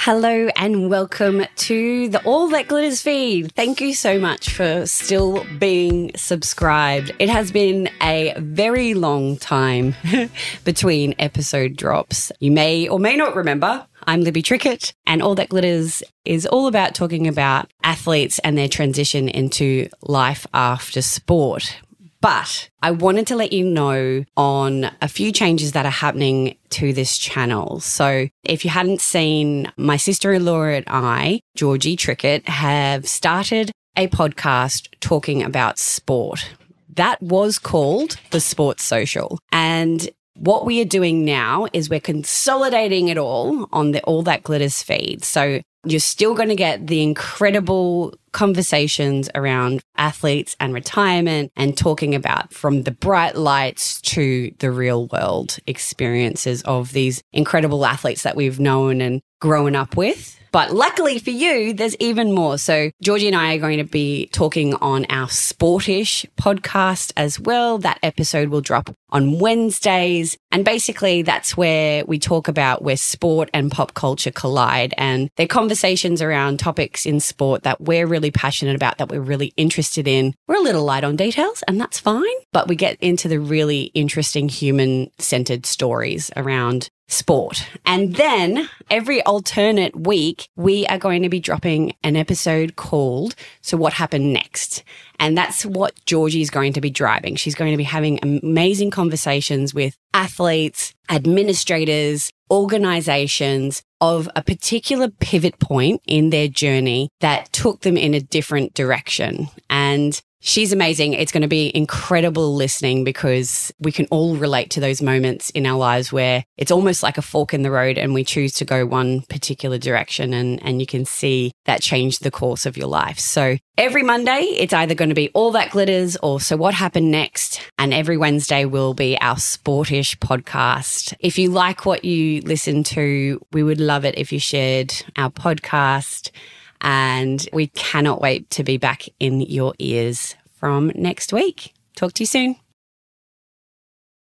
Hello and welcome to the All That Glitters feed. Thank you so much for still being subscribed. It has been a very long time between episode drops. You may or may not remember, I'm Libby Trickett, and All That Glitters is all about talking about athletes and their transition into life after sport. But I wanted to let you know on a few changes that are happening to this channel. So if you hadn't seen, my sister-in-law and I, Georgie Trickett, have started a podcast talking about sport. That was called The Sports Social. And what we are doing now is we're consolidating it all on the All That Glitters feed. So you're still going to get the incredible conversations around athletes and retirement and talking about from the bright lights to the real world experiences of these incredible athletes that we've known and grown up with. But luckily for you, there's even more. So Georgie and I are going to be talking on our Sportish podcast as well. That episode will drop on Wednesdays. And basically that's where we talk about where sport and pop culture collide. And they're conversations around topics in sport that we're really passionate about, that we're really interested in. We're a little light on details and that's fine. But we get into the really interesting human-centered stories around sport. And then every alternate week, we are going to be dropping an episode called So What Happened Next? And that's what Georgie's going to be driving. She's going to be having amazing conversations with athletes, administrators, organizations of a particular pivot point in their journey that took them in a different direction. And she's amazing. It's going to be incredible listening because we can all relate to those moments in our lives where it's almost like a fork in the road and we choose to go one particular direction and you can see that change the course of your life. So every Monday, it's either going to be All That Glitters or So What Happened Next? And every Wednesday will be our Sportish podcast. If you like what you listen to, we would love it if you shared our podcast. And we cannot wait to be back in your ears from next week. Talk to you soon.